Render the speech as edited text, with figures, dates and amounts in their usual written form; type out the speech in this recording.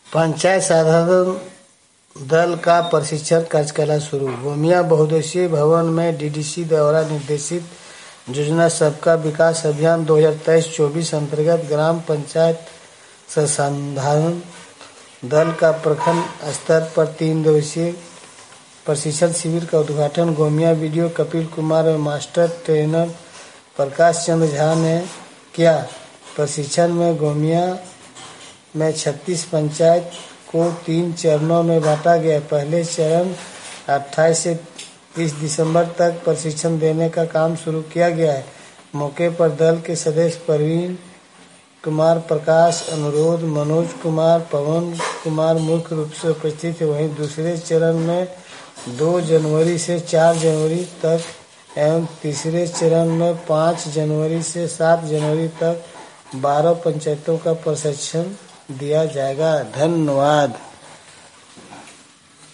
पंचायत साधारण दल का प्रशिक्षण कार्यशाला शुरू। गोमिया बहुउद्देशीय भवन में डीडीसी द्वारा निर्देशित योजना सबका विकास अभियान 2023-24 अंतर्गत ग्राम पंचायत संधारण दल का प्रखंड स्तर पर 3 दिवसीय प्रशिक्षण शिविर का उद्घाटन गोमिया वीडियो कपिल कुमार और मास्टर ट्रेनर प्रकाश चंद्र झा ने किया। प्रशिक्षण में गोमिया में 36 पंचायत को 3 चरणों में बांटा गया। पहले चरण 28 से 30 दिसंबर तक प्रशिक्षण देने का काम शुरू किया गया है। मौके पर दल के सदस्य प्रवीण कुमार, प्रकाश, अनुरोध, मनोज कुमार, पवन कुमार मुख्य रूप से उपस्थित है। वहीं दूसरे चरण में 2 जनवरी से 4 जनवरी तक एवं तीसरे चरण में 5 जनवरी से 7 जनवरी तक 12 पंचायतों का प्रशिक्षण दिया जाएगा। धन्यवाद।